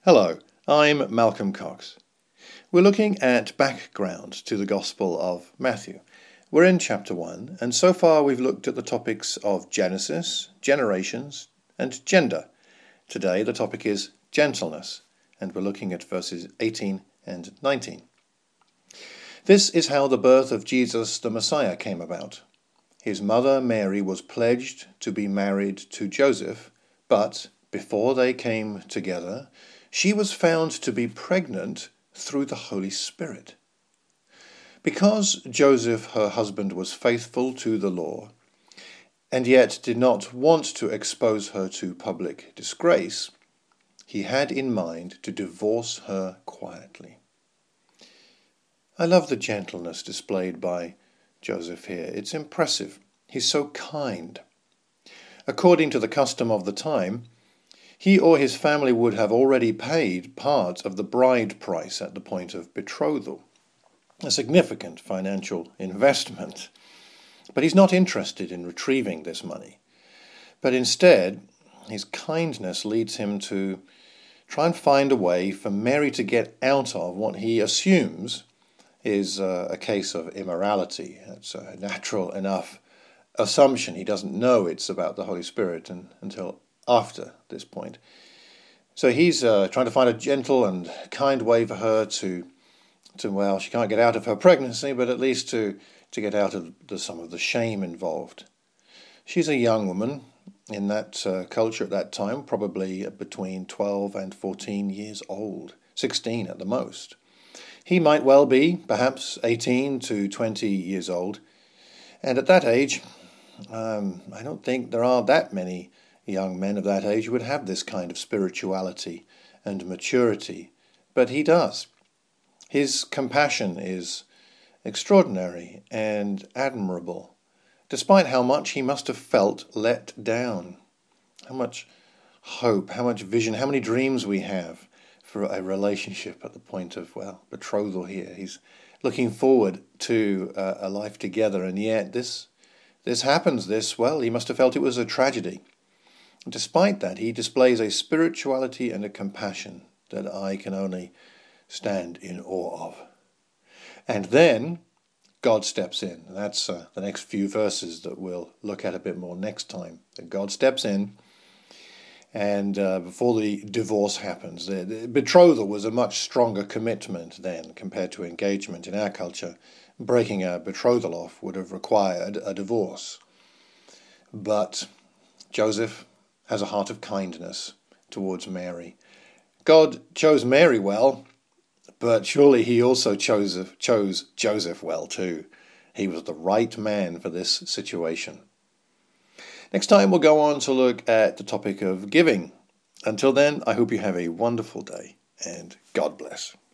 Hello, I'm Malcolm Cox. We're looking at background to the Gospel of Matthew. We're in chapter 1, and so far we've looked at the topics of Genesis, generations, and gender. Today the topic is gentleness, and we're looking at verses 18 and 19. This is how the birth of Jesus the Messiah came about. His mother Mary was pledged to be married to Joseph, but before they came together, she was found to be pregnant through the Holy Spirit. Because Joseph, her husband, was faithful to the law, and yet did not want to expose her to public disgrace, he had in mind to divorce her quietly. I love the gentleness displayed by Joseph here. It's impressive. He's so kind. According to the custom of the time, he or his family would have already paid part of the bride price at the point of betrothal, a significant financial investment. But he's not interested in retrieving this money. But instead, his kindness leads him to try and find a way for Mary to get out of what he assumes is a case of immorality. It's a natural enough assumption. He doesn't know it's about the Holy Spirit until after this point. So he's trying to find a gentle and kind way for her to well, she can't get out of her pregnancy, but at least to get out of some of the shame involved. She's a young woman in that culture at that time, probably between 12 and 14 years old, 16 at the most. He might well be, perhaps 18 to 20 years old. And at that age, I don't think there are that many young men of that age who would have this kind of spirituality and maturity. But he does. His compassion is extraordinary and admirable, despite how much he must have felt let down. How much hope, how much vision, how many dreams we have for a relationship at the point of, betrothal here. He's looking forward to a life together, and yet this happens. He must have felt it was a tragedy. And despite that, he displays a spirituality and a compassion that I can only stand in awe of. And then God steps in. That's the next few verses that we'll look at a bit more next time. That God steps in, and before the divorce happens, the betrothal was a much stronger commitment then compared to engagement in our culture. Breaking a betrothal off would have required a divorce. But Joseph has a heart of kindness towards Mary. God chose Mary well, but surely he also chose Joseph well too. He was the right man for this situation. Next time we'll go on to look at the topic of giving. Until then, I hope you have a wonderful day, and God bless.